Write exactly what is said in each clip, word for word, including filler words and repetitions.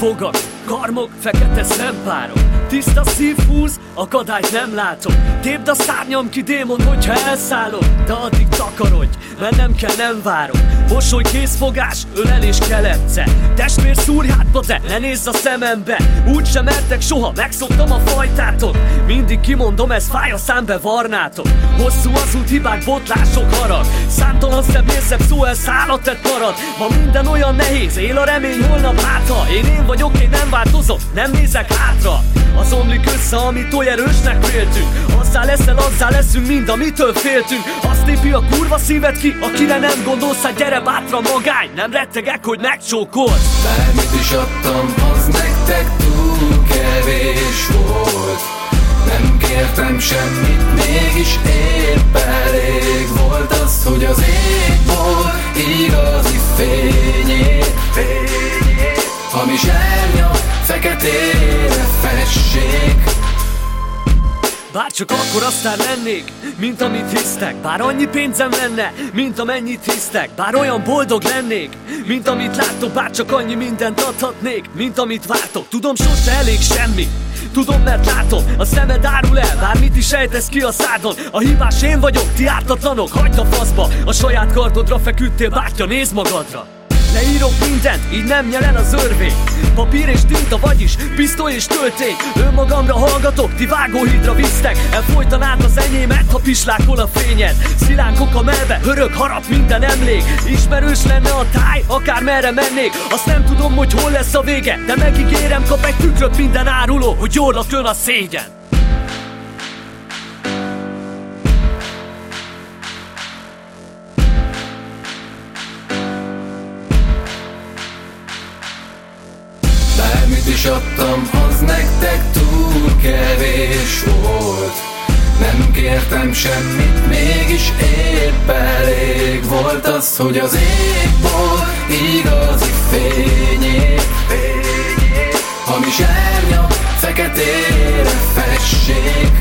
fogak, karmok, fekete szempárok, tiszta szív húz, akadályt nem látok. Tépd a szárnyam ki, démon, hogyha elszállok, de addig takarodj, mert nem kell, nem várok. Mosoly, készfogás, ölelés kelepce, testvér szúrj hátba, de ne nézz a szemembe. Úgy sem mertek soha, megszoktam a fajtátok. Mindig kimondom, ez fáj, a számbe varnátok. Hosszú az út, hibák, botlások, harag. Számtalan szebb, érzebb szó, elszáll a tett marad. Ma minden olyan nehéz, él a remény, holnap hátra. Én én vagyok, én nem változok, nem nézek hátra. Az omlik össze, amit oly erősnek véltünk. Azzá leszel, azzá leszünk mind, amitől féltünk. Azt tépi a kurva szíved ki, akire nem gondolsz. Hát gyere bátra, magány, nem rettegek, hogy megcsókolsz. Bármit is adtam, az nektek túl kevés volt. Nem kértem semmit, mégis épp elég volt az, hogy az égból igazi fényét, fényét, ami zsernyak feketére fessék. Bárcsak akkor aztán lennék, mint amit hisztek. Bár annyi pénzem lenne, mint amennyit hisztek. Bár olyan boldog lennék, mint amit láttok. Bárcsak annyi mindent adhatnék, mint amit vártok. Tudom, sose elég semmi, tudom, mert látom, a szemed árul el, bármit is ejtesz ki a szádon. A hibás én vagyok, ti ártatlanok, hagyd a faszba. A saját kardodra feküdtél, bátya, nézd magadra. Leírok mindent, így nem nyel el az örvény. Papír és tinta, vagyis pisztoly és töltény. Önmagamra hallgatok, ti vágóhídra visztek. Elfolytan át az enyémet, ha pislákol a fényed. Szilánkok a melbe, hörög, harap minden emlék. Ismerős lenne a táj, akár merre mennék. Azt nem tudom, hogy hol lesz a vége, de megígérem, kap egy tükröt minden áruló, hogy jól jön a szégyen. Bármit is adtam, az nektek túl kevés volt. Nem kértem semmit, mégis épp elég volt az, hogy az égból igazi fényét, fényét, ami zsernyak feketére fessék.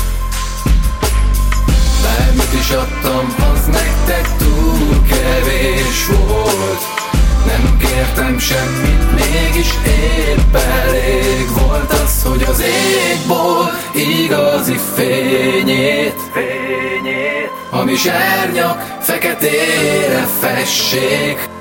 Bármit is adtam, az nektek túl kevés volt. Nem kértem semmit, mégis épp elég volt az, hogy az égból igazi fényét, fényét, ami zsernyak feketére fessék.